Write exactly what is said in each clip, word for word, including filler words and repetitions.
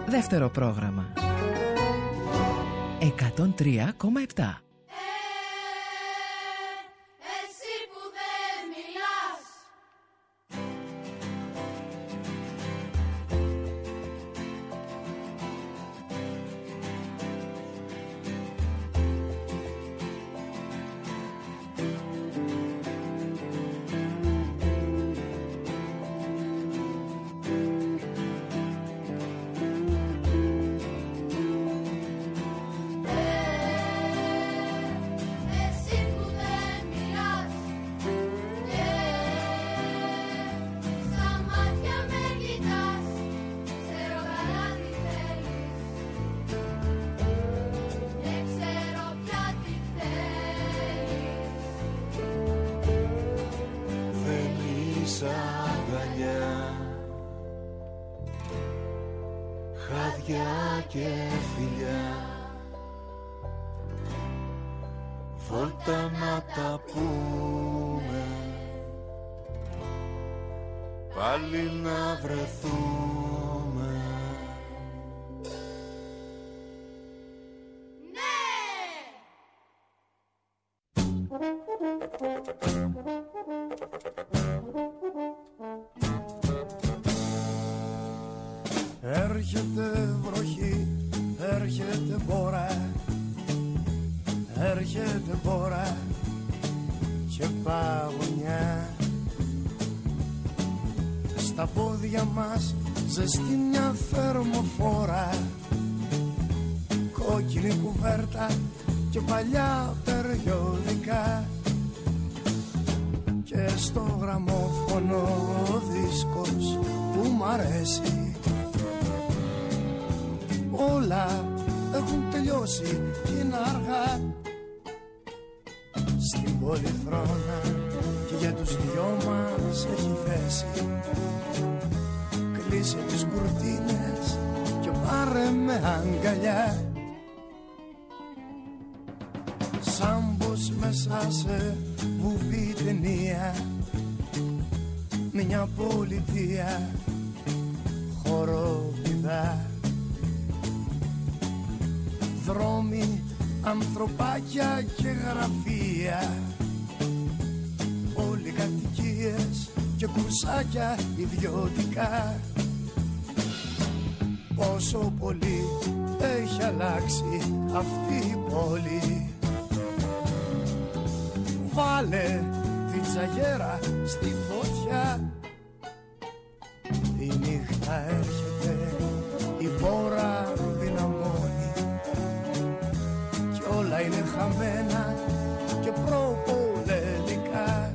Δεύτερο πρόγραμμα εκατόν τρία κόμμα επτά. Χάδια και φιλιά, βόλτα να τα πούμε, πάλι να βρεθούμε. Έρχεται βροχή, έρχεται μπόρα, έρχεται μπόρα και παγωνιά. Στα πόδια μας ζεστή μια θερμοφόρα, κόκκινη κουβέρτα και παλιά περιοδικά, και στο γραμμόφωνο ο δίσκος που μ' αρέσει. Όλα έχουν τελειώσει και είναι αργά στην πολυθρόνα, και για τους δυο μας έχει θέση. Κλείσε τις κουρτίνες και πάρε με αγκαλιά, σαν πως μέσα σε βουβή ταινία, μια πολιτεία χοροπηδά. Δρόμοι, ανθρωπάκια και γραφεία, όλοι κατοικίες και κουρσάκια ιδιωτικά. Πόσο πολύ έχει αλλάξει αυτή η πόλη. Βάλε την τζαγέρα στη φωτιά, η νύχτα έρχεται, η μπόρα δυναμώνει, όλα είναι χαμένα και προπολεμικά.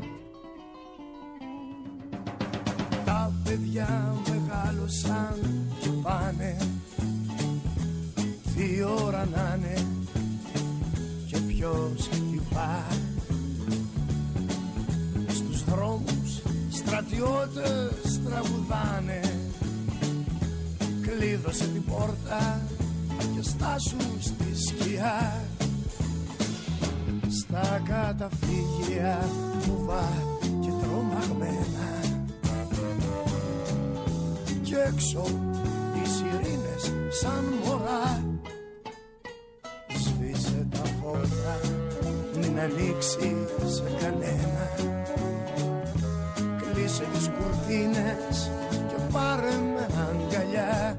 Τα παιδιά μεγάλωσαν και πάνε, τι ώρα να είναι και ποιος χτυπά. Στους δρόμους στρατιώτες τραγουδάνε, κλείδωσε την πόρτα και στάσου στη σκιά. Στα καταφύγια φουβά και τρομαγμένα, και έξω οι σιρήνες σαν μωρά. Σβήσε τα φώτα, μην ανοίξει σε κανένα, κλείσε τις κουρτίνες και πάρε με αγκαλιά.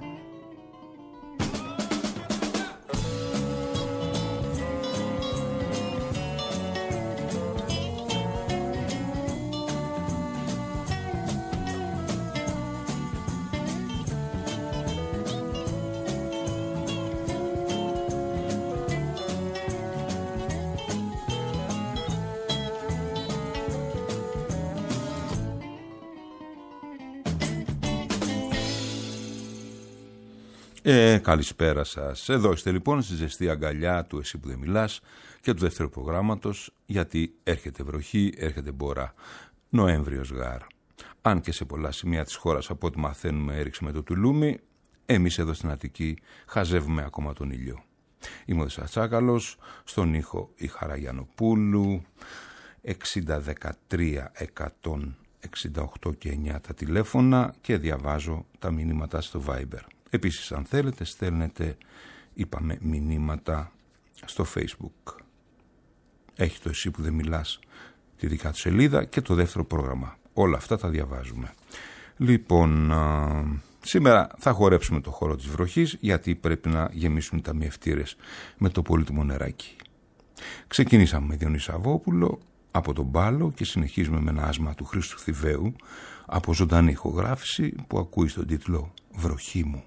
Ε, καλησπέρα σας. Εδώ είστε λοιπόν στη ζεστή αγκαλιά του Εσύ που δεν μιλάς και του δεύτερου προγράμματος, γιατί έρχεται βροχή, έρχεται μπόρα. Νοέμβριος γάρ. Αν και σε πολλά σημεία της χώρας, από ό,τι μαθαίνουμε, έριξε με το τουλούμι, εμείς εδώ στην Αττική χαζεύουμε ακόμα τον ήλιο. Είμαι ο Δεσσατσάκαλος, στον ήχο η Χαραγιανοπούλου, εξήντα δεκατρία εκατόν εξήντα οκτώ και εννιά τα τηλέφωνα, και διαβάζω τα μηνύματα στο Viber. Επίσης, αν θέλετε, στέλνετε, είπαμε, μηνύματα στο Facebook. Έχει το «Εσύ που δεν μιλάς» τη δικά του σελίδα και το δεύτερο πρόγραμμα. Όλα αυτά τα διαβάζουμε. Λοιπόν, α, σήμερα θα χορέψουμε το χώρο της βροχής, γιατί πρέπει να γεμίσουν τα ταμιευτήρες με το πολύτιμο νεράκι. Ξεκινήσαμε με Διονύση Σαββόπουλο από τον Πάλο και συνεχίζουμε με ένα άσμα του Χρήστου Θηβαίου από ζωντανή ηχογράφηση που ακούει στον τίτλο «Βροχή μου».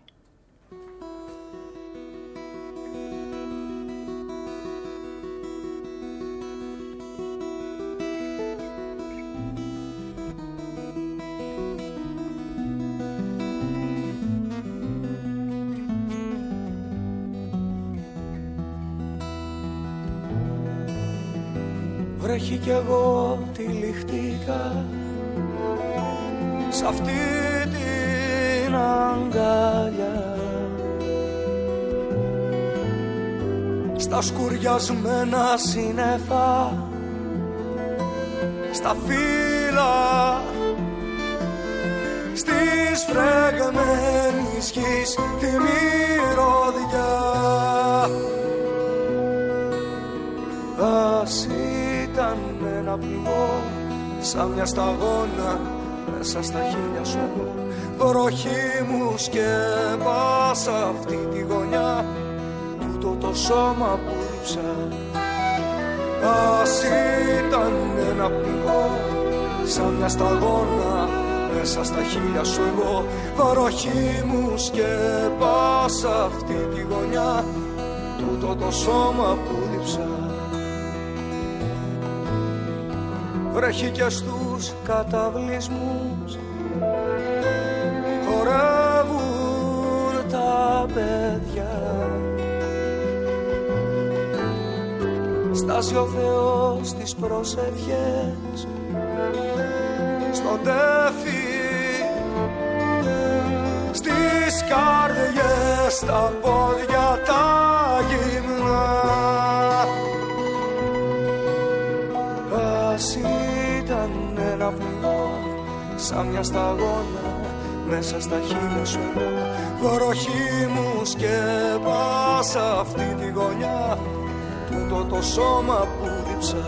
Βρέχει κι εγώ τυλιχτήκα σ' αυτή την αγκαλιά, στα σκουριασμένα σύννεφα, στα φύλλα στις φρεγμένης γης τη μυρωδιά. Ας ήταν ένα πληγό σαν μια σταγόνα μέσα στα χείλια σου εγώ, βροχή μου σκέπασα αυτή τη γωνιά, τούτο το σώμα που ρίψα. Ας ήταν ένα πληγό σαν μια σταγόνα μέσα στα χείλια σου εγώ, βροχή μου σκέπασα αυτή τη γωνιά, τούτο το σώμα που ρίψα. Βρέχει και στους καταβλισμούς χορεύουν τα παιδιά, στάζει ο Θεός τις προσευχές στον τέφι, στις καρδιές, στα πόδια τα γυμνά. Ας ήταν ένα πληγό σαν μια σταγόνα μέσα στα χείλια σου εγώ, βροχή μου σκέπασα αυτή τη γωνιά, τούτο το σώμα που δίψα.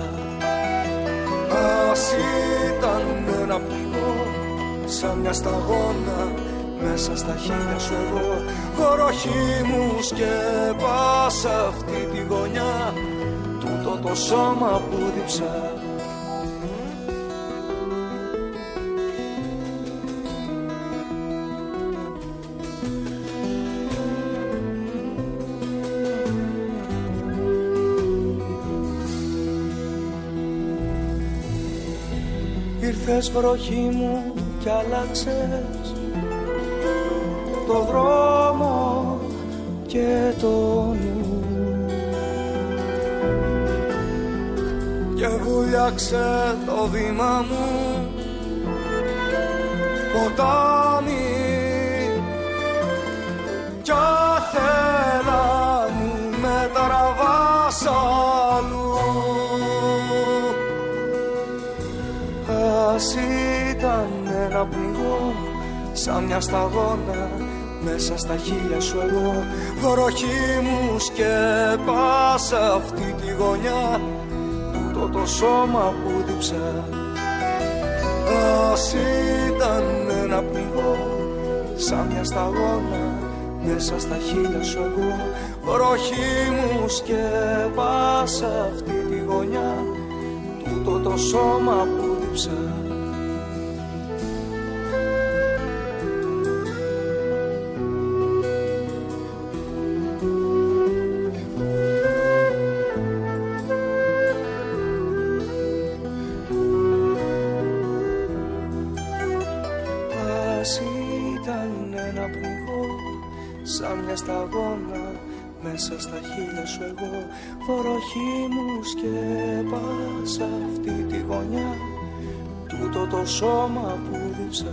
Ας ήταν ένα πληγό σαν μια σταγόνα μέσα στα χείλια σου εγώ, βροχή μου σκέπασα αυτή τη γωνιά, τούτο το σώμα που δίψα. Ήρθες βροχή μου κι άλλαξες το δρόμο και το νου και βούλιαξε το βήμα μου ποτάμι κι άθελα μου με τραβάς αλλού. Ας ήταν ένα πληγό σαν μια σταγόνα μέσα στα χείλια σου εγώ, βροχή μου σκέπασα αυτή τη γωνιά, τούτο το σώμα που δίψα. Ας ήταν ένα πληγό σαν μια σταγόνα μέσα στα χείλια σου εγώ, βροχή μου σκέπασα αυτή τη γωνιά, τούτο το σώμα που δίψα. Ας ήταν ένα πληγό σαν μια σταγόνα μέσα στα χείλια σου εγώ, βροχή μου σκέπασα αυτή τη γωνιά, τούτο το σώμα που δίψα.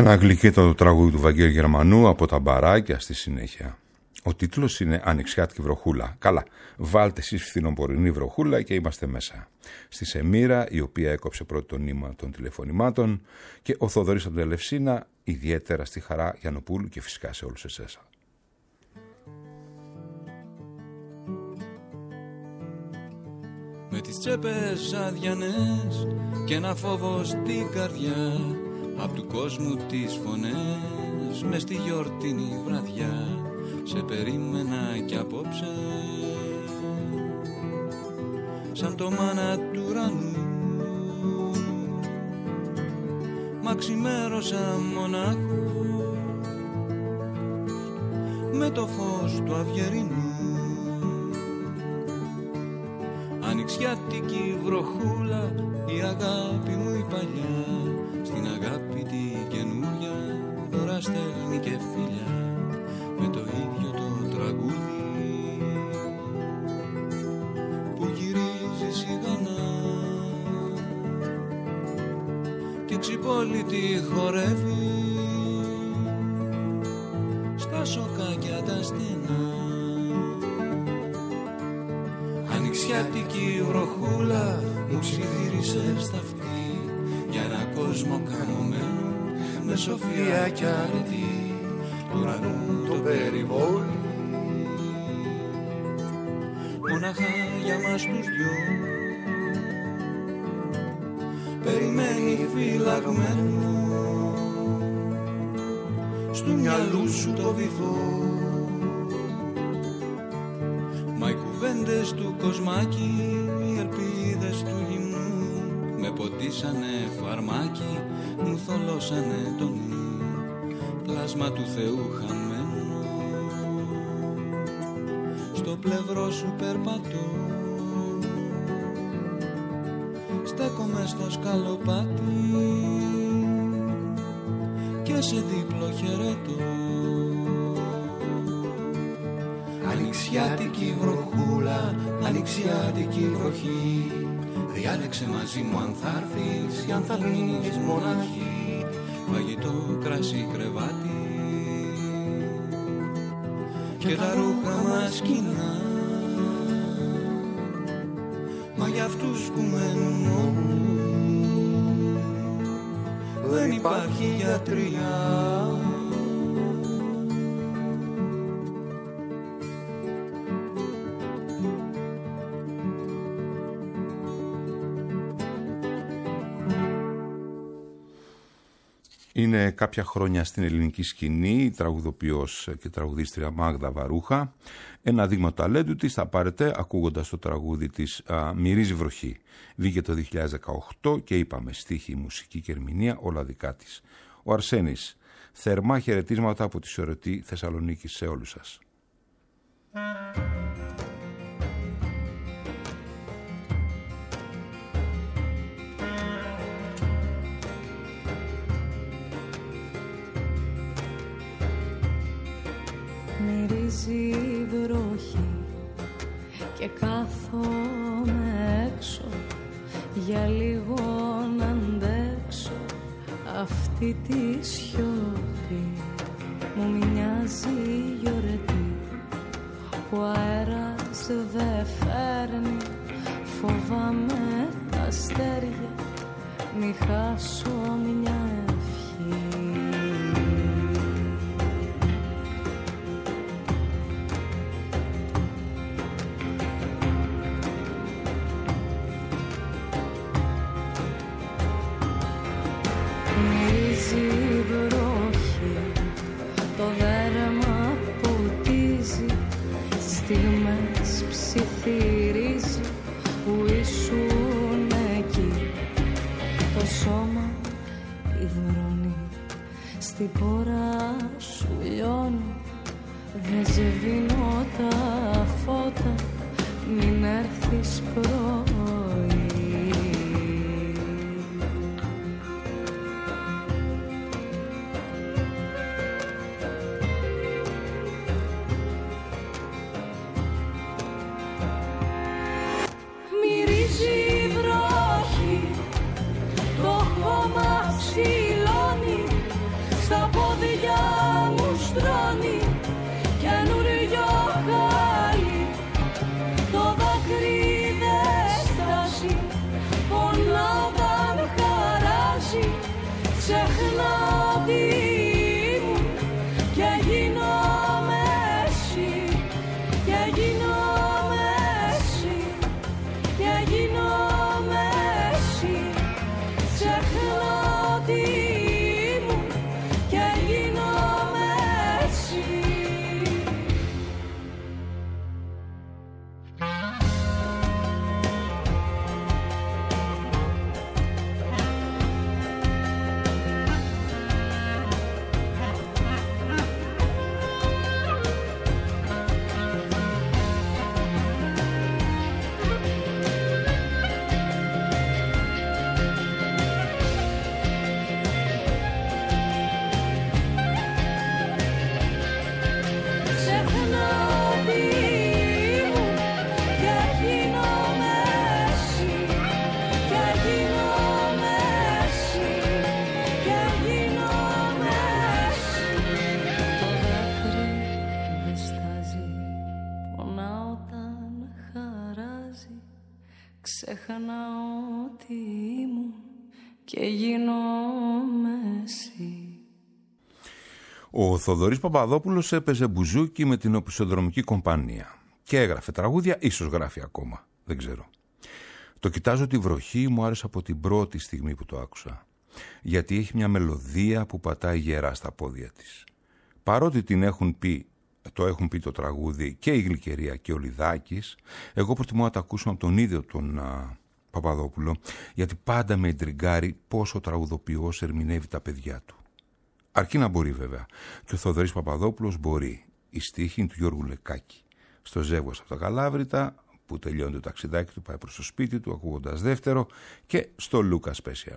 Ένα γλυκέτο τραγούδι του Βαγγέλη Γερμανού από τα μπαράκια στη συνέχεια. Ο τίτλος είναι Ανοιξιάτικη βροχούλα. Καλά, βάλτε εσείς φθινοπορεινή βροχούλα και είμαστε μέσα. Στη Σεμίρα, η οποία έκοψε πρώτο το νήμα των τηλεφωνημάτων, και ο Θοδωρής από την Ελευσίνα, ιδιαίτερα στη Χαρά Γιαννοπούλου και φυσικά σε όλους εσάς. Με τις τσέπες αδιανές και ένα φόβο στην καρδιά, απ' του κόσμου τις φωνές, μες στη γιορτινή βραδιά, σε περίμενα κι απόψε, σαν το μάνα του ουρανού. Μα ξημέρωσα μονάχος με το φως του αυγερινού. Ανοιξιάτικη βροχούλα, η αγάπη μου η παλιά, στην αγάπη τη καινούρια τώρα στέλνει και φιλιά, με το ίδιο το τραγούδι που γυρίζει σιγανά και ξυπόλυτη χορεύει στα σοκάκια τα στενά. Ανοιξιάτικη βροχούλα μου ψιθύρισε στα αυτή για ένα κόσμο καμωμένο με σοφία κι αρετή του ουρανού το περιβόλι, μονάχα για μας τους δυο περιμένει φυλαγμένο στου μυαλού σου το βυθό. Μα οι κουβέντες του κοσμάκι, οι ελπίδες του γυμνού με ποτίσανε φαρμάκι, μου θολώσανε το νου, πλάσμα του Θεού χαμένο. Στο πλευρό σου περπατώ, στέκομαι στο σκαλοπάτι και σε δίπλο χαιρετώ. Ανοιξιάτικη βροχούλα, ανοιξιάτικη βροχή, διάλεξε μαζί μου αν θα έρθεις ή αν θα μείνεις μοναχή. Φαγητό, κρασί, κρεβάτι και τα ρούχα μας κοινά, μα για αυτούς που μένουν μόνοι δεν υπάρχει γιατριά. Είναι κάποια χρόνια στην ελληνική σκηνή, τραγουδοποιός και τραγουδίστρια Μάγδα Βαρούχα. Ένα δείγμα ταλέντου της θα πάρετε ακούγοντας το τραγούδι της α, «Μυρίζει βροχή». Βγήκε το δύο χιλιάδες δεκαοκτώ και είπαμε στίχη, μουσική και ερμηνεία όλα δικά της. Ο Αρσένης, θερμά χαιρετίσματα από τη σωρετή Θεσσαλονίκη σε όλους σας. Μυρίζει βροχή και κάθομαι έξω για λίγο να αντέξω αυτή τη σιωπή. Μου μοιάζει γιορτή που αέρας δε φέρνει, φοβάμαι τα αστέρια μη χάσω μια ευχή. Στιγμές ψιθυρίζει που ήσουν εκεί. Το σώμα υδρώνει, στην πόρα σου λιώνει. Δεν σβήνω τα φώτα, μην έρθεις πρωί. ό,τι ήμουν και γίνομαι εσύ. Ο Θοδωρής Παπαδόπουλος έπαιζε μπουζούκι με την οπισθοδρομική κομπανία και έγραφε τραγούδια, ίσως γράφει ακόμα, δεν ξέρω. Το «Κοιτάζω τη βροχή» μου άρεσε από την πρώτη στιγμή που το άκουσα, γιατί έχει μια μελωδία που πατάει γερά στα πόδια της. Παρότι την έχουν πει, το έχουν πει το τραγούδι και η Γλυκερία και ο Λιδάκης, εγώ προτιμώ να τα ακούσουμε από τον ίδιο τον α, Παπαδόπουλο, γιατί πάντα με εντριγκάρει πόσο ο τραγουδοποιός ερμηνεύει τα παιδιά του. Αρκεί να μπορεί βέβαια. Και ο Θοδωρής Παπαδόπουλος μπορεί. Η στίχη του Γιώργου Λεκάκη. Στο Ζεύγος από τα Καλάβρητα, που τελειώνει το ταξιδάκι του, πάει προς το σπίτι του ακούγοντας δεύτερο, και στο Λούκα Special.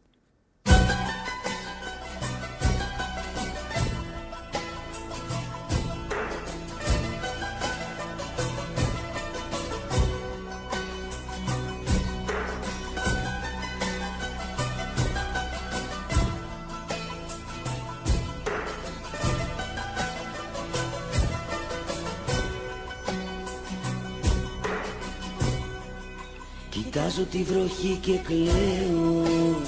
Κοιτάζω τη βροχή και κλαίω,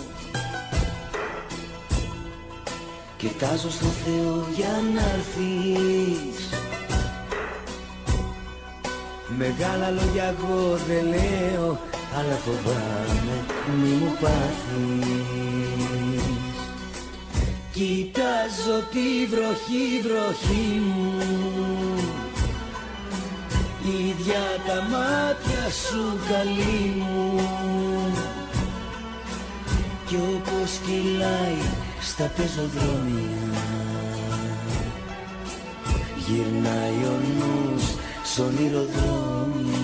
κοιτάζω στο Θεό για να έρθεις. Μεγάλα λόγια εγώ δεν λέω, αλλά φοβάμαι μη μου πάθεις. Κοιτάζω τη βροχή, βροχή μου, ίδια τα μάτια σου καλή μου, κι όπως κυλάει στα πεζοδρόμια, γυρνάει ο νους σ' ονειροδρόμια.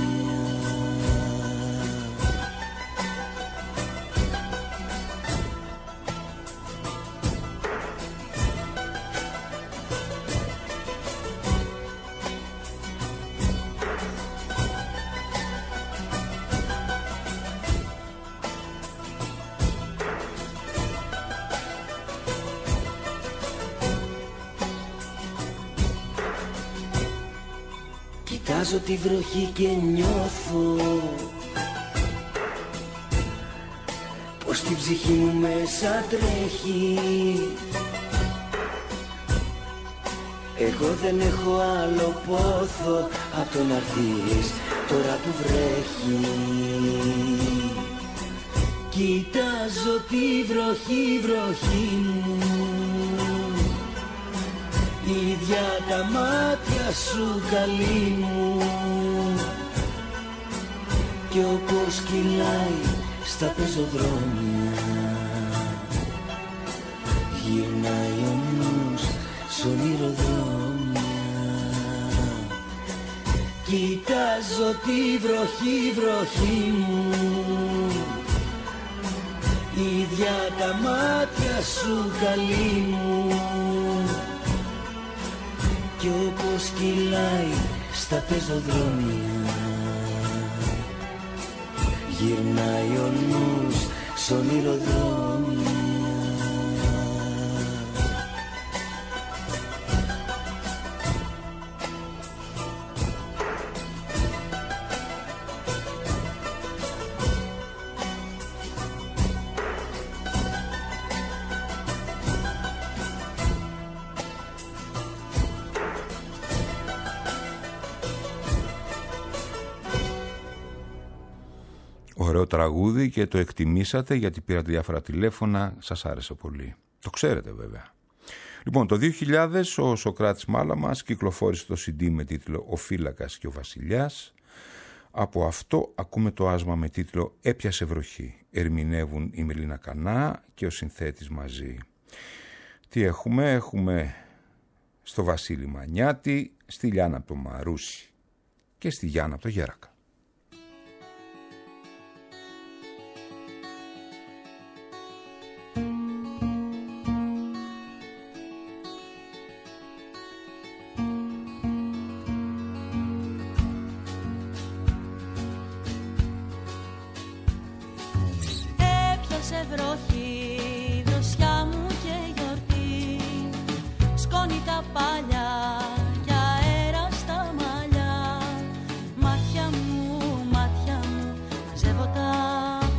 Κοιτάζω τη βροχή και νιώθω πως την ψυχή μου μέσα τρέχει. Εγώ δεν έχω άλλο πόθο απ' το να έρθεις τώρα που βρέχει. Κοιτάζω τη βροχή, βροχή μου, ίδια τα μάτια σου καλή μου, κι όπως κυλάει στα πεζοδρόμια, γυρνάει ο νους σ' ονειροδρόμια. Κοιτάζω τη βροχή, βροχή μου, ίδια τα μάτια σου καλή μου, κι όπως κυλάει στα πεζοδρόμια, γυρνάει ο νους σ' ονειροδρόμια. Ωραίο τραγούδι και το εκτιμήσατε γιατί πήρατε διάφορα τηλέφωνα, σας άρεσε πολύ. Το ξέρετε βέβαια. Λοιπόν, το δύο χιλιάδες ο Σωκράτης Μάλαμας κυκλοφόρησε το σι ντι με τίτλο «Ο Φύλακας και ο Βασιλιάς». Από αυτό ακούμε το άσμα με τίτλο «Έπιασε βροχή». Ερμηνεύουν η Μελίνα Κανά και ο συνθέτης μαζί. Τι έχουμε, έχουμε στο Βασίλη Μανιάτη, στη Λιάνα από το Μαρούσι και στη Γιάννα από το Γέρακα. Βροχή, δροσιά μου και γιορτή, σκόνη τα παλιά και αέρα στα μαλλιά. Μάτια μου, μάτια μου, μαζεύω τα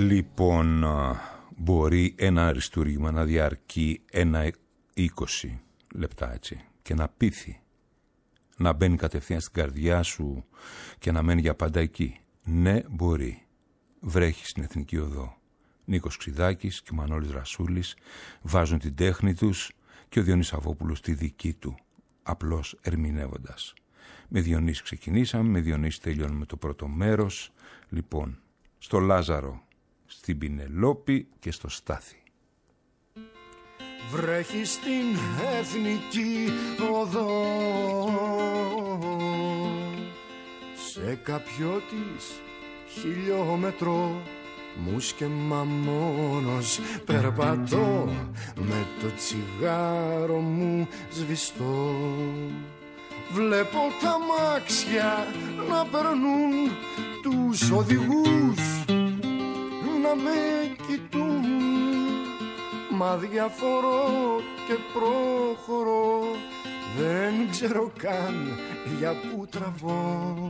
Λοιπόν, μπορεί ένα αριστούργημα να διαρκεί ένα είκοσι λεπτά, έτσι, και να πείθει, να μπαίνει κατευθείαν στην καρδιά σου και να μένει για πάντα εκεί. Ναι, μπορεί. Βρέχει στην Εθνική Οδό. Νίκος Ξιδάκης και Μανώλης Ρασούλης βάζουν την τέχνη τους και ο Διονύσης Αβόπουλος τη δική του, απλώς ερμηνεύοντας. Με Διονύση ξεκινήσαμε, με Διονύση τελειώνουμε το πρώτο μέρος. Λοιπόν, στο Λάζαρο, στην Πινελόπη και στο Στάθη. Βρέχει στην Εθνική Οδό, σε κάποιο της χιλιόμετρο μουσκεμα μόνος περπατώ, με το τσιγάρο μου σβηστό. Βλέπω τα μάξια να περνούν, τους οδηγούς να με κοιτούν, μα διαφορώ και προχωρώ, δεν ξέρω καν για που τραβώ.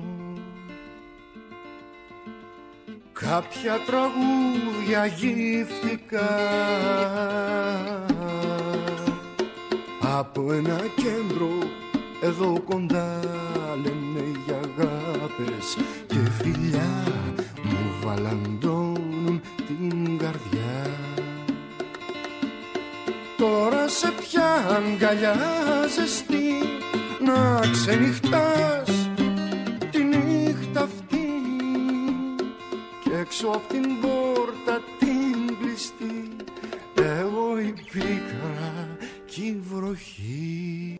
Κάποια τραγούδια γύφτηκα από ένα κέντρο εδώ κοντά, λένε για αγάπες και φιλιά, μου βαλαντώνουν την καρδιά. Τώρα σε ποια αγκαλιά ζεστή να ξενυχτάς τη νύχτα αυτή, και έξω απ' την πόρτα την κλειστή εγώ η πίκρα κι η βροχή.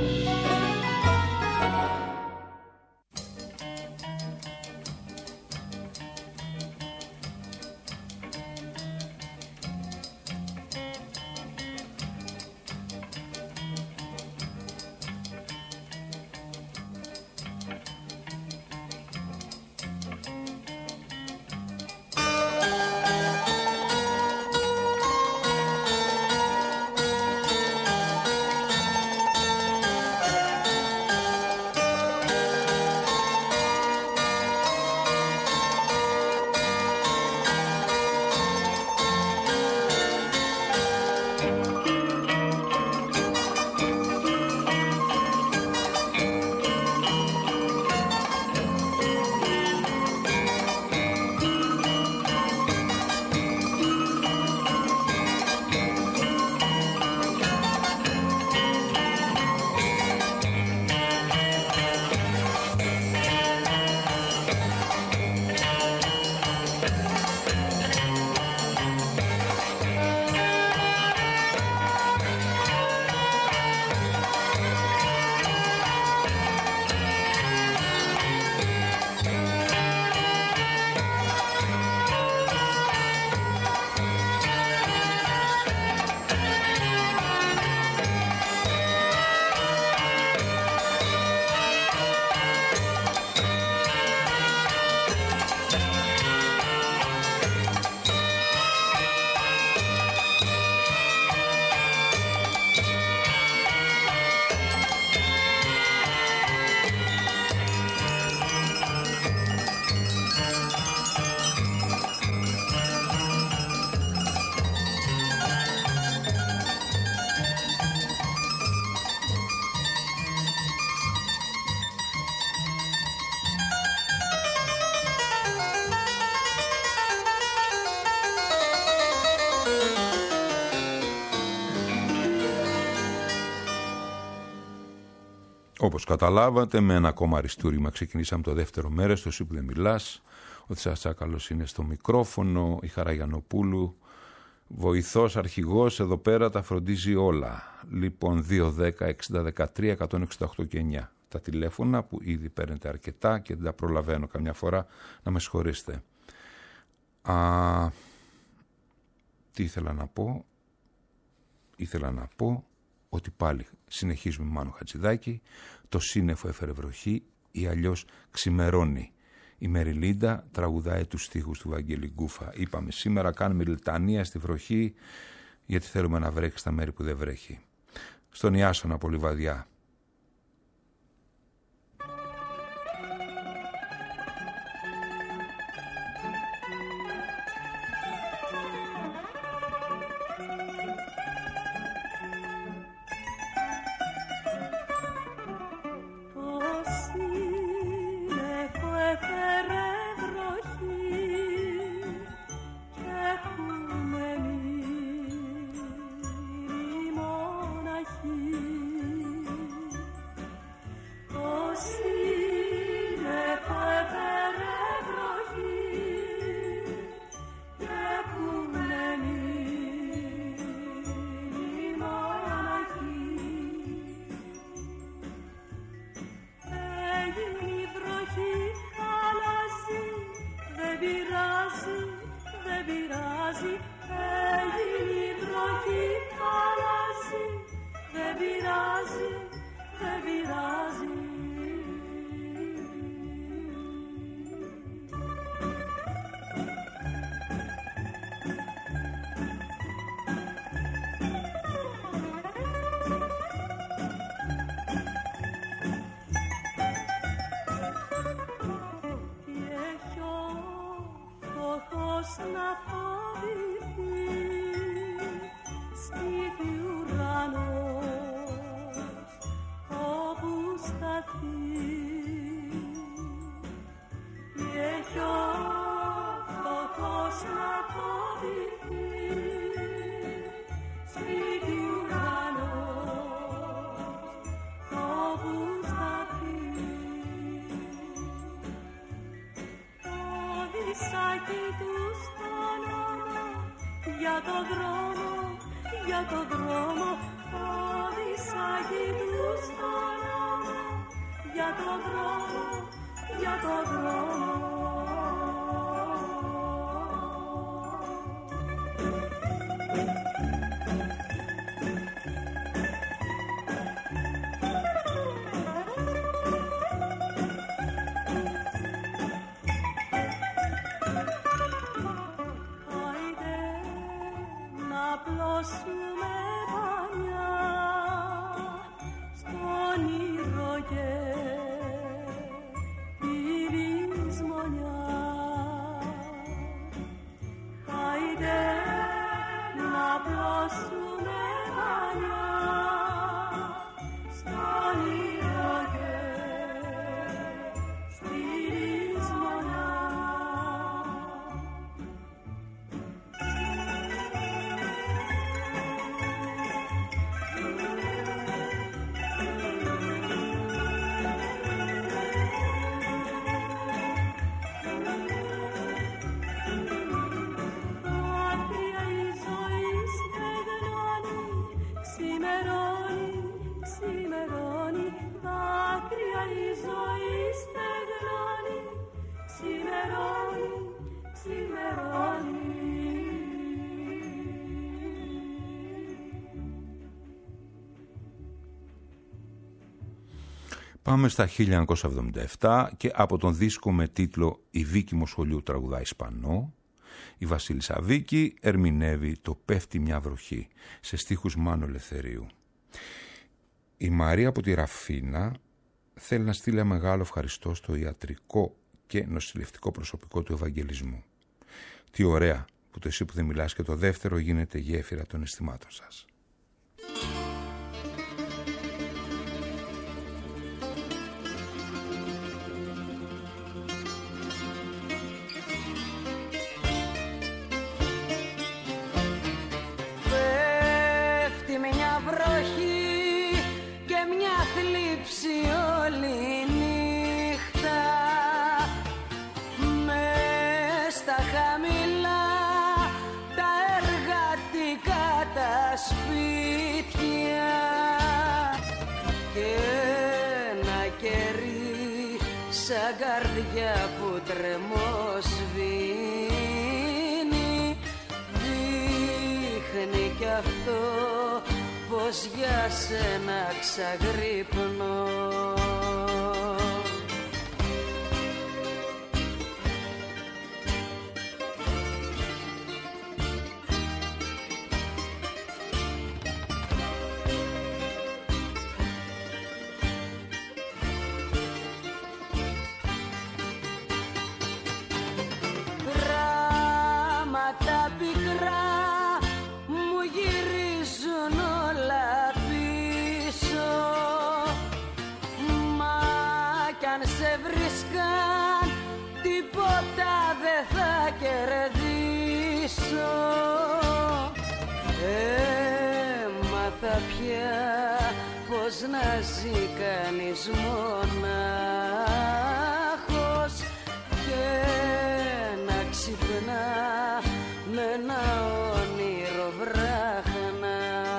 Όπως καταλάβατε, με ένα ακόμα αριστούργημα ξεκινήσαμε το δεύτερο μέρος, το «Εσύ που δεν μιλάς». Ο Τσάτσάκαλος είναι στο μικρόφωνο, η Χαραγιανοπούλου, βοηθός, αρχηγός, εδώ πέρα τα φροντίζει όλα. Λοιπόν, δύο δέκα εξήντα δεκατρία εκατόν εξήντα οκτώ και εννιά. Τα τηλέφωνα που ήδη παίρνετε αρκετά και δεν τα προλαβαίνω καμιά φορά, να με συγχωρήσετε. Α, τι ήθελα να πω. Ήθελα να πω ότι πάλι συνεχίζουμε με Μάνο Χατζηδάκη. Το σύννεφο έφερε βροχή ή αλλιώς ξημερώνει. Η Μεριλίντα τραγουδάει τους στίχους του Βαγγέλη Γκούφα. Είπαμε σήμερα κάνουμε λιτανία στη βροχή, γιατί θέλουμε να βρέχει στα μέρη που δεν βρέχει. Στον Ιάσονα πολύ βαδιά. δισάκι του στον ώμο, για το δρόμο, για το δρόμο, το δισάκι του στον ώμο, για το δρόμο, για το δρόμο. Πλώσουμε πανιά στον ήρω και πήρεις μονιά. Άιντε να πλώσουμε πανιά στον ήρω και πήρεις μονιά. Πάμε στα χίλια εννιακόσια εβδομήντα επτά και από τον δίσκο με τίτλο «Η Βίκη Μοσχολιού τραγουδά Ισπανό», η Βασίλισσα Βίκη ερμηνεύει το «Πέφτει μια βροχή» σε στίχους Μάνου Ελευθερίου. Η Μαρία από τη Ραφίνα θέλει να στείλει ένα μεγάλο ευχαριστώ στο ιατρικό και νοσηλευτικό προσωπικό του Ευαγγελισμού. Τι ωραία που το «Εσύ που δεν μιλάς» και το δεύτερο γίνεται γέφυρα των αισθημάτων σας. Σαν καρδιά που τρεμοσβήνει, δείχνει κι αυτό πως για σένα ξαγρύπνω. Έμαθα πια πως να ζει κανείς μονάχος και να ξυπνά με ένα όνειρο βράχνα.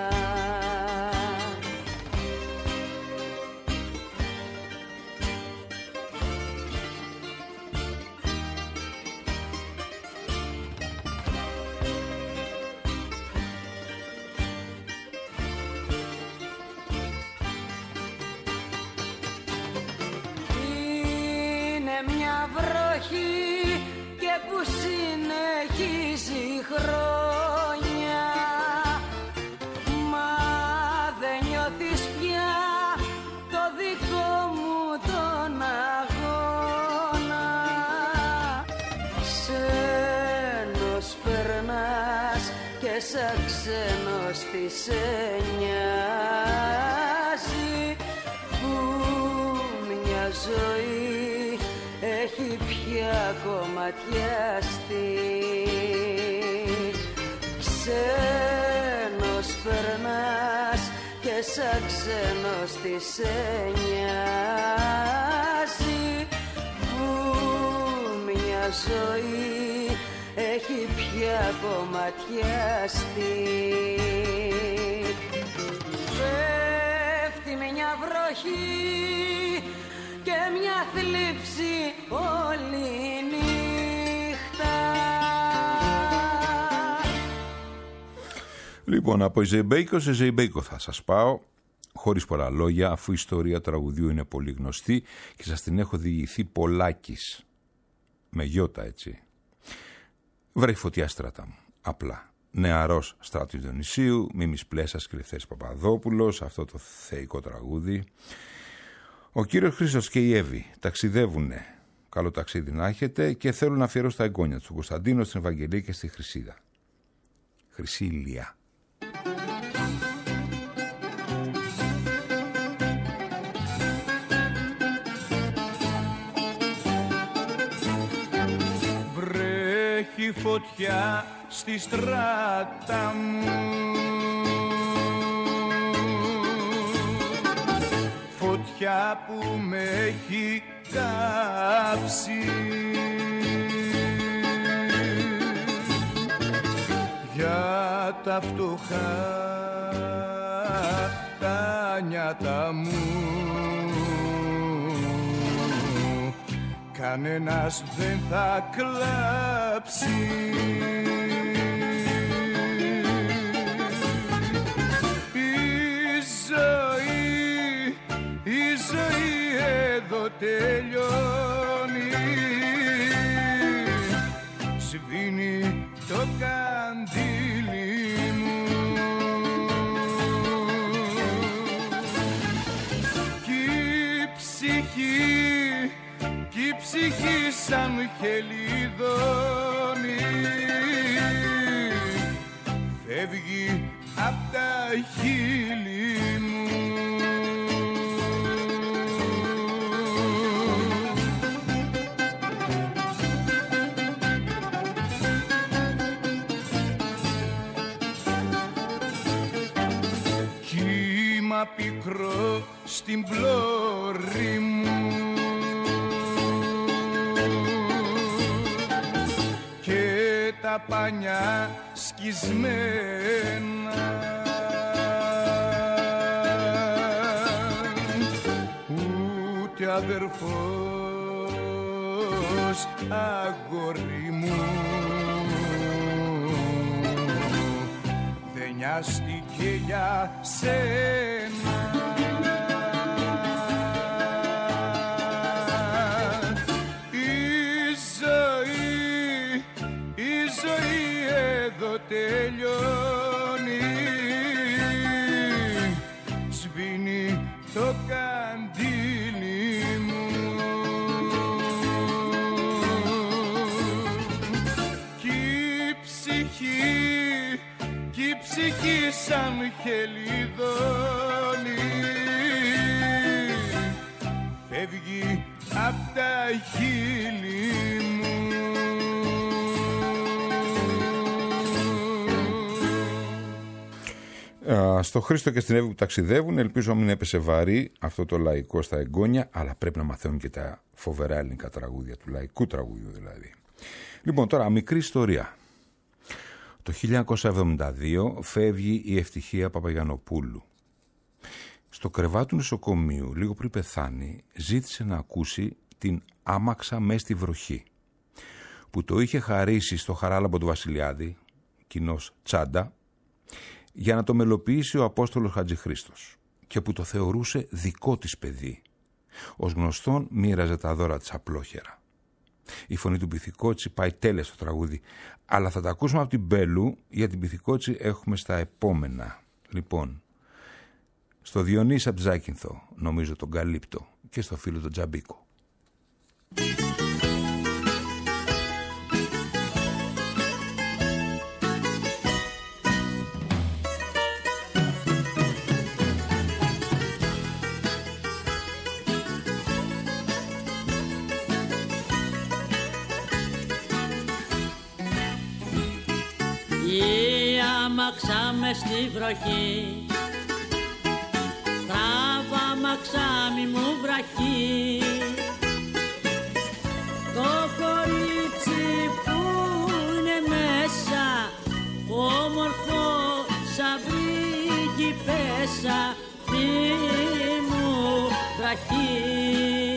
Και που συνεχίζει χρόνια, μα δεν νιώθεις πια το δικό μου τον αγώνα. Ξένος περνάς και σαν ξένος τι σε νοιάζει που μια ζωή έχει πια κομματιαστεί. Ξένος περνάς και σαν ξένος τι σε νοιάζει που μια ζωή έχει πια κομματιαστεί. Πέφτει μια βροχή και μια θλίψη όλη νύχτα. Λοιπόν, από Ιζεϊμπέικο σε Ιζεϊμπέικο θα σας πάω, χωρίς πολλά λόγια, αφού η ιστορία τραγουδιού είναι πολύ γνωστή και σας την έχω διηγηθεί πολλάκις, με γιώτα έτσι. Βρέχει φωτιά στράτα μου, απλά. Νεαρός Στράτος Διονυσίου, Μίμης Πλέσας και Λευτέρης Παπαδόπουλος, αυτό το θεϊκό τραγούδι. Ο κύριος Χρήστος και η Εύη ταξιδεύουνε, καλό ταξίδι να έχετε, και θέλουν να αφιερώσουν τα εγγόνια του, στον Κωνσταντίνο, στην Ευαγγελία και στη Χρυσίδα. Χρυσήλια. Βρέχει φωτιά στη στράτα μου, φωτιά που με έχει κάψει. Για τα φτωχά τα νιάτα μου κανένας δεν θα κλάψει. Η ζωή, η ζωή εδώ τελειώνει, σβήνει το καντήλι μου κι η ψυχή, κι η ψυχή σαν χελιδόνι φεύγει απ' τα χείλη μου. Κύμα πικρό στην πλώρη μου και τα πανιά σκισμένα, ούτε αδερφός αγόρι μου δεν νοιάστηκε για σένα. Τελειώνει, σβήνει το καντήλι μου κι η ψυχή, κι η ψυχή σαν χελιδόνι φεύγει απ' τα χείλη μου. Στο Χρήστο και στην Εύη που ταξιδεύουν, ελπίζω να μην έπεσε βαρύ αυτό το λαϊκό στα εγγόνια, αλλά πρέπει να μαθαίνουν και τα φοβερά ελληνικά τραγούδια, του λαϊκού τραγούδιου δηλαδή. Λοιπόν, τώρα μικρή ιστορία. Το χίλια εννιακόσια εβδομήντα δύο φεύγει η Ευτυχία Παπαγιαννοπούλου. Στο κρεβάτι του νοσοκομείου, λίγο πριν πεθάνει, ζήτησε να ακούσει την «Άμαξα μες στη βροχή», που το είχε χαρίσει στο Χαράλαμπο του Βασιλιάδη, κοινός Τσάντα, για να το μελοποιήσει ο Απόστολος Χατζηχρήστος και που το θεωρούσε δικό της παιδί. Ως γνωστόν μοίραζε τα δώρα της απλόχερα. Η φωνή του Πυθικότσι πάει τέλεια στο τραγούδι, αλλά θα τα ακούσουμε από την Μπέλου, για την Πυθικότσι έχουμε στα επόμενα. Λοιπόν, στο Διονύση από Ζάκυνθο, νομίζω τον καλύπτω, και στο φίλο τον Τζαμπίκο. Άμαξα μες στη βροχή, τράβα αμαξάμι μου βραχή, το κορίτσι που είναι σαν πρίγκιπέσσα μη μου βραχεί.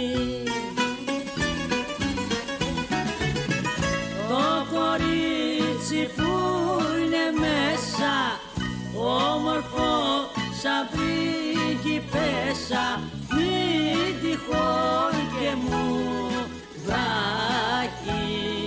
Το κορίτσι που είναι μέσα όμορφο σαν πρίγκιπέσσα μη τυχόν και μου βράχει.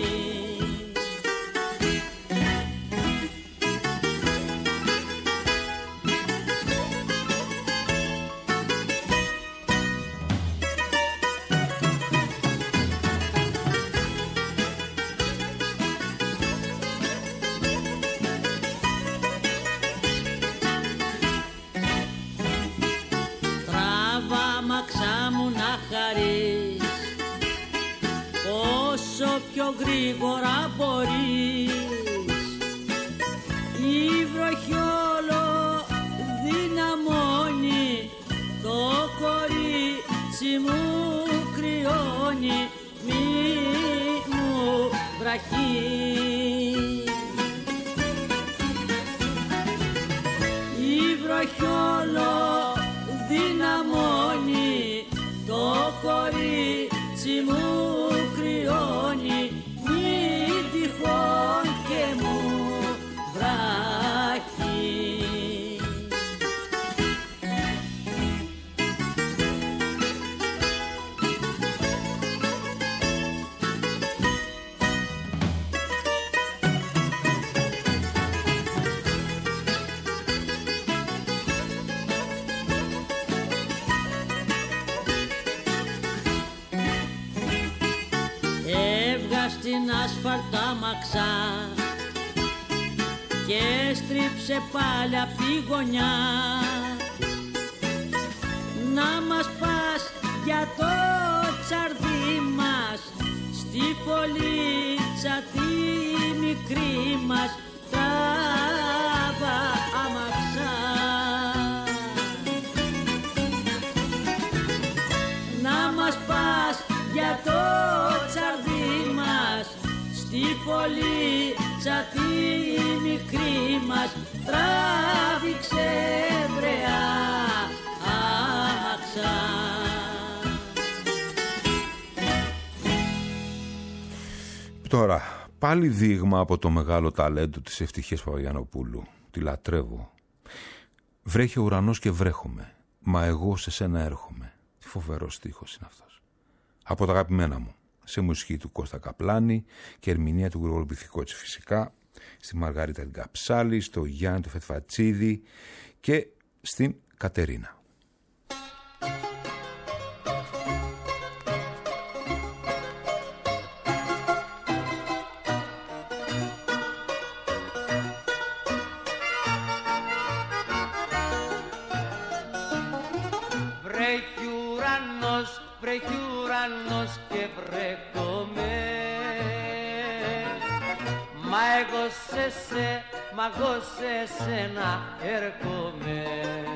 Όσο πιο γρήγορα μπορείς, η βροχή όλο δυναμώνει, το κορίτσι μου κρυώνει, μη μου βραχεί. Η βροχή όλο δυναμώνει, το κορίτσι μου κρυώνει, μη τυχόν και μου βράχει. Στην ασφαλτά μαξά και στρίψε πάλι απ' τη γωνιά, να μας πας για το τσαρδί μας, στη φωλίτσα τη μικρή μας τράβα αμαξά. Να μας πας για το τσαρδί μας, στη φωλίτσα τη μικρή μας τράβηξε βρεά αμαξά. Τώρα, πάλι δείγμα από το μεγάλο ταλέντο της Ευτυχίας Παπαγιαννοπούλου. Τη λατρεύω. Βρέχει ο ουρανός και βρέχομαι, μα εγώ σε σένα έρχομαι. Τι φοβερός στίχος είναι αυτός. Από τα αγαπημένα μου. Σε μουσική του Κώστα Καπλάνη και ερμηνεία του Γρηγόρη Πυθικότση φυσικά, στη Μαργαρίτα την Καψάλη, στο Γιάννη του Φετφατσίδη και στην Κατερίνα. Βρέχει ουρανός, βρέχει ουρανός και βρέχομαι, μα εγώ σε σε, μα εγώ σε σένα έρχομαι.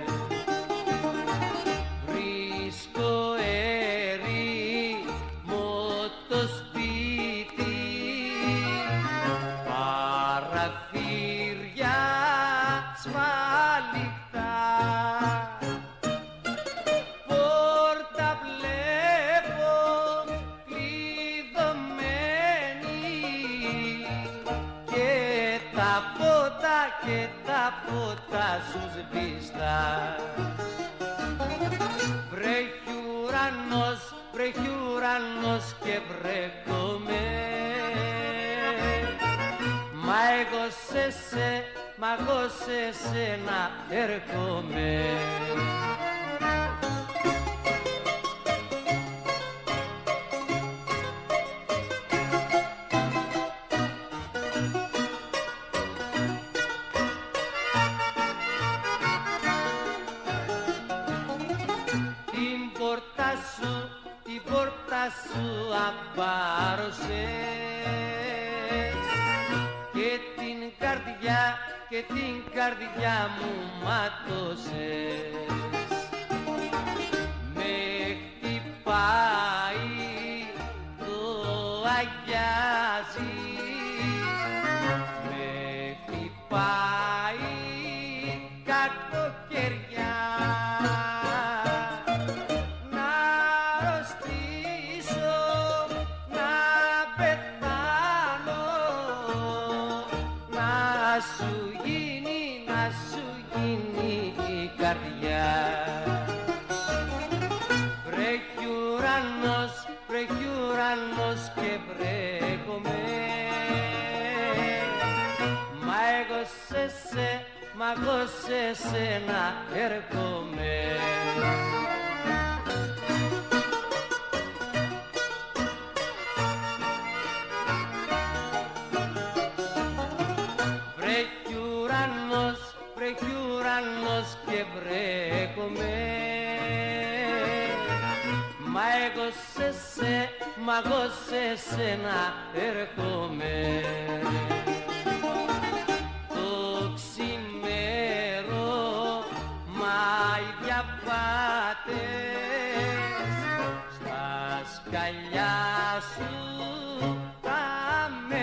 Βρίσκω ερήμο το σπίτι, παραθύρια σφαλιχτά, πόρτα βλέπω κλειδωμένη και τα φώτα και τα φώτα σου σβήστα. Βρέχει ουρανός, βρέχει ουρανός και βρέχομαι, μα εγώ σε σε, μα εγώ σε σένα έρχομαι. Την πόρτα σου, την πόρτα σου απάρωσες και την καρδιά, και την καρδιά μου μάτωσες. Με χτυπάει το αγιάζει, με χτυπάει ουρανός, βρέχει ουρανός και βρέχομαι. Μα εγώ σε σε, μα εγώ σε σένα έρχομαι. Βρέχει ουρανός, βρέχει ουρανός και βρέχομαι. Μα εγώ σε σε, μα εγώ σε σένα έρχομαι. Το ξημέρωμα οι διαβάτες στα σκαλιά σου θα με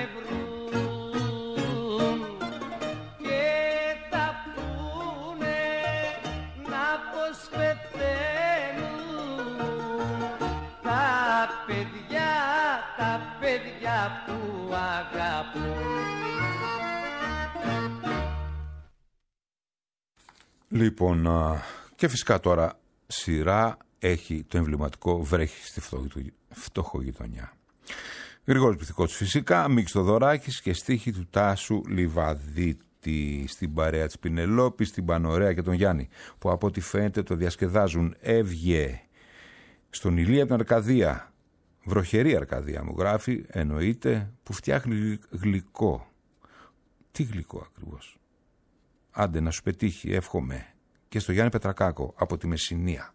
βρουν και θα πούνε να πως πεθαίνουν τα παιδιά, τα παιδιά που αγαπούν. Λοιπόν, και φυσικά τώρα σειρά έχει το εμβληματικό «Βρέχει στη φτωχογειτονιά». Γρηγόρης Πυθικότσης φυσικά, Μίκης Θοδωράκης και στίχη του Τάσου Λιβαδίτη. Στην παρέα της Πινελόπης, την Πανωρέα και τον Γιάννη, που από ό,τι φαίνεται το διασκεδάζουν. Έβγε στον Ηλία από την Αρκαδία, βροχερή Αρκαδία μου γράφει, εννοείται, που φτιάχνει γλυκό. Τι γλυκό ακριβώς? Άντε να σου πετύχει, εύχομαι. Και στο Γιάννη Πετρακάκο από τη Μεσσηνία.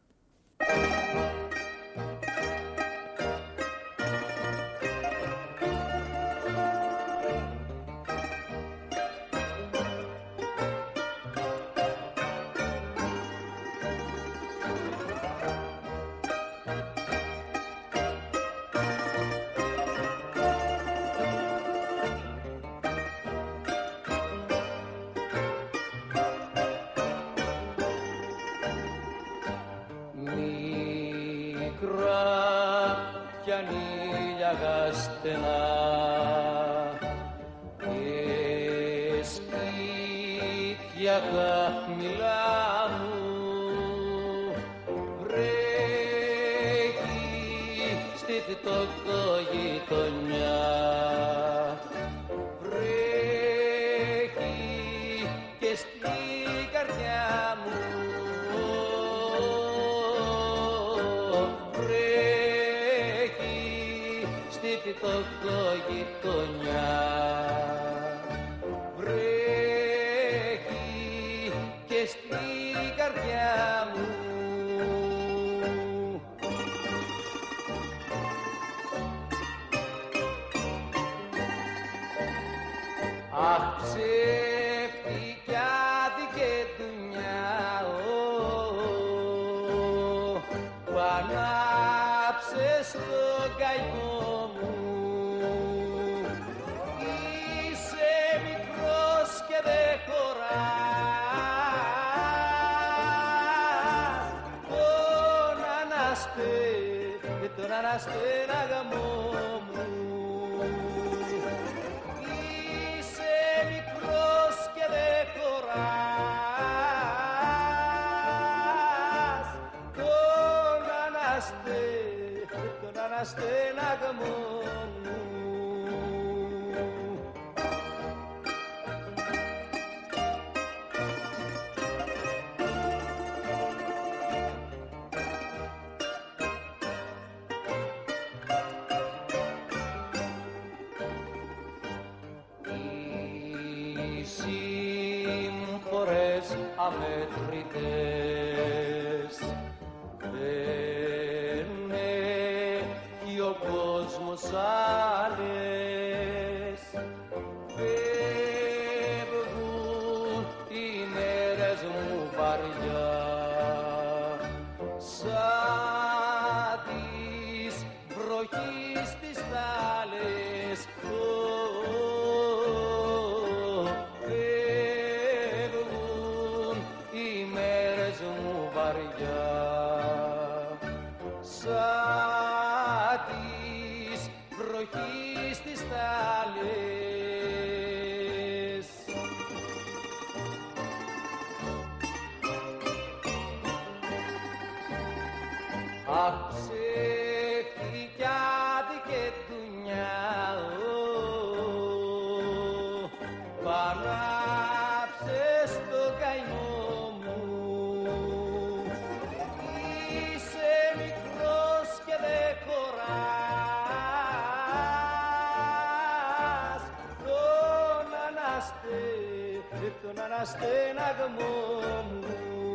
αμετρητές. Δεν έχει ο κόσμος άλλες. Φεύγουν οι μέρες μου βαριά σαν της βροχής τις θάλες. Φεύγουν οι μέρες μου βαριά σαν της βροχής τις θάλες. Αχ, Κιάδι και τουνιά, παράψες το καημό μου. Είσαι μικρός και δεν χωράς τον αναστε, τον αναστέναγμό μου.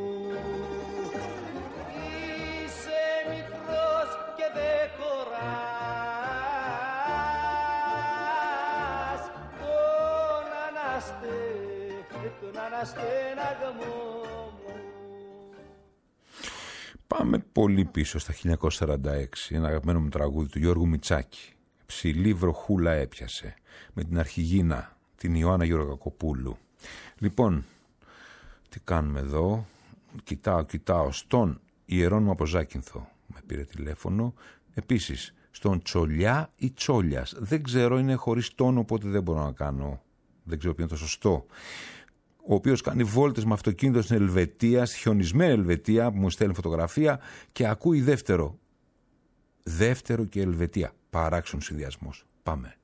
Είσαι μικρός και δεν χωράς τον αναστε, τον αναστέναγμό μου. Πάμε πολύ πίσω στα χίλια εννιακόσια σαράντα έξι, ένα αγαπημένο μου τραγούδι του Γιώργου Μητσάκη. Ψηλή βροχούλα έπιασε, με την αρχηγίνα, την Ιωάννα Γεωργακοπούλου. Λοιπόν, τι κάνουμε εδώ? Κοιτάω, κοιτάω στον Ιερώνυμο από Ζάκυνθο, με πήρε τηλέφωνο. Επίσης, στον Τσολιά ή Τσόλιας, δεν ξέρω, είναι χωρίς τόνο, οπότε δεν μπορώ να κάνω, δεν ξέρω ποιο είναι το σωστό. Ο οποίος κάνει βόλτες με αυτοκίνητο στην Ελβετία, στη χιονισμένη Ελβετία, που μου στέλνει φωτογραφία και ακούει δεύτερο. Δεύτερο και Ελβετία. Παράξενος συνδυασμός. Πάμε.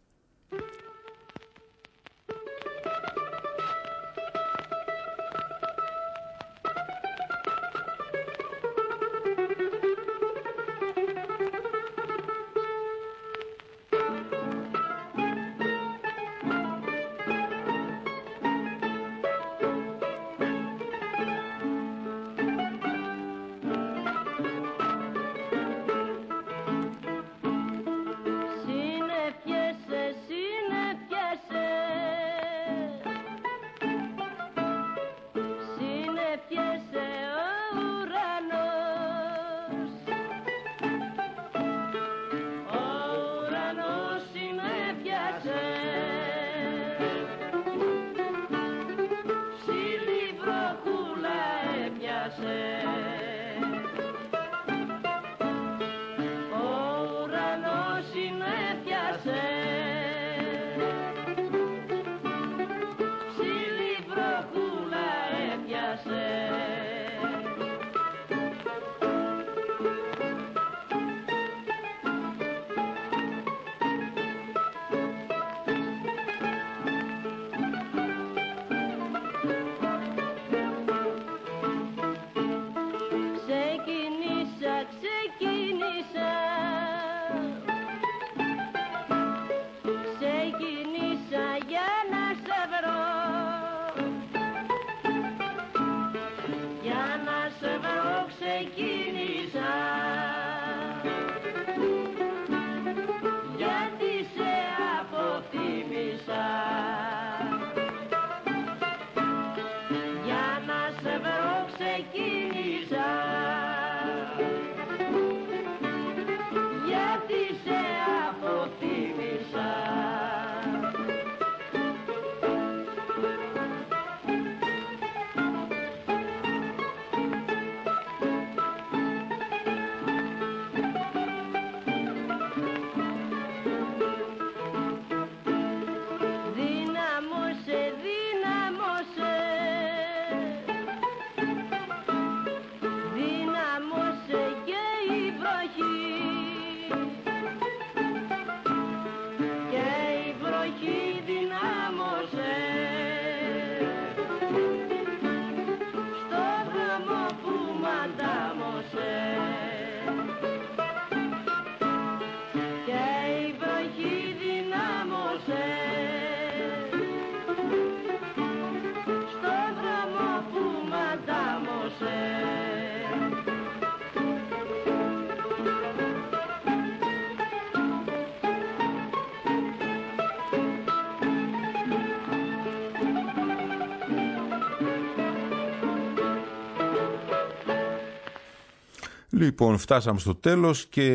Λοιπόν, φτάσαμε στο τέλος και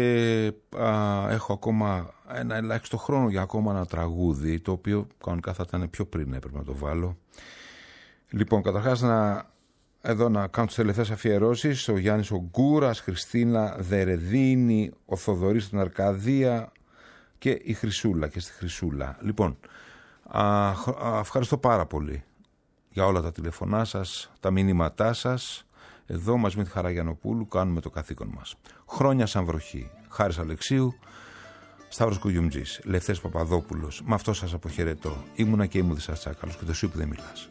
α, έχω ακόμα ένα ελάχιστο χρόνο για ακόμα ένα τραγούδι, το οποίο κανονικά θα ήταν πιο πριν, έπρεπε να το βάλω. Λοιπόν, καταρχάς να, εδώ να κάνω τις τελευταίες αφιερώσεις. Ο Γιάννης ο Γκούρας, Χριστίνα Δερεδίνη, ο Θοδωρής στην Αρκαδία και η Χρυσούλα και στη Χρυσούλα. Λοιπόν, α, α, ευχαριστώ πάρα πολύ για όλα τα τηλεφωνά σας, τα μηνύματά σας. Εδώ μαζί με τη Χαρά Γιαννοπούλου κάνουμε το καθήκον μας. Χρόνια σαν βροχή. Χάρης Αλεξίου, Σταύρος Κουγιουμτζής, Λευτέρης Παπαδόπουλος. Με αυτό σας αποχαιρετώ. Ήμουνα και ήμουν Δησάς Τσάκαλος και το σου που δεν μιλάς.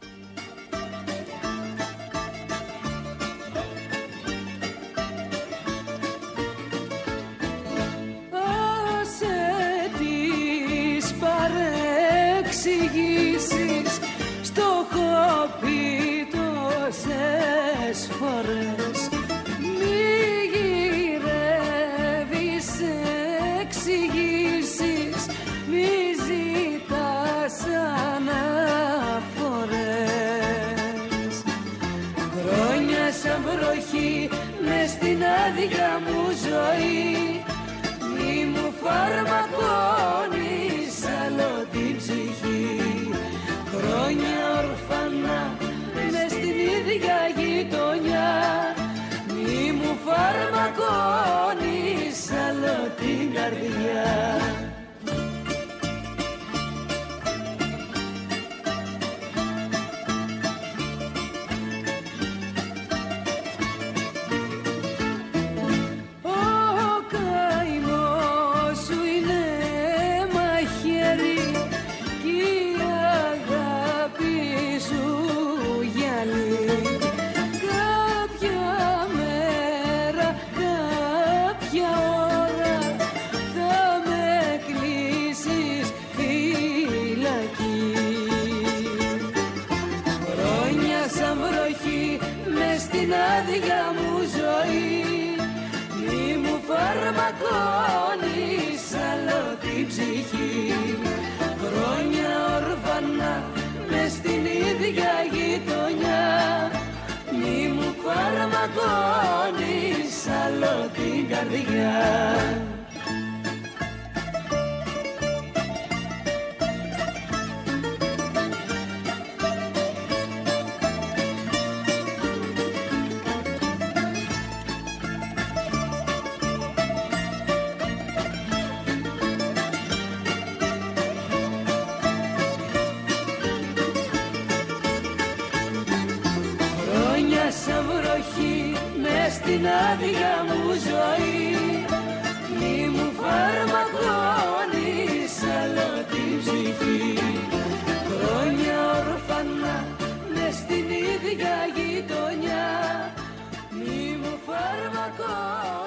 Στο έχω πει τόσες φορές, μη γυρεύεις εξηγήσεις, μη ζητάς αναφορές. Χρόνια σαν βροχή μες στην άδεια μου ζωή, μη μου φαρμακώνεις άλλο την ψυχή. Χρόνια ορφανά μες στην ίδια γειτονιά, μη μου φαρμακώνεις άλλο την καρδιά. Στην άδεια μου ζωή, μη μου φαρμακώνεις άλλο την ψυχή. Χρόνια ορφανά μες στην ίδια γειτονιά, μη μου φαρμακώνεις άλλο την καρδιά. Σαν βροχή μες στην άδεια μου ζωή, μη μου φαρμακώνεις άλλο την ψυχή. Χρόνια ορφανά μες στην ίδια γειτονιά, μη μου φαρμακώνεις.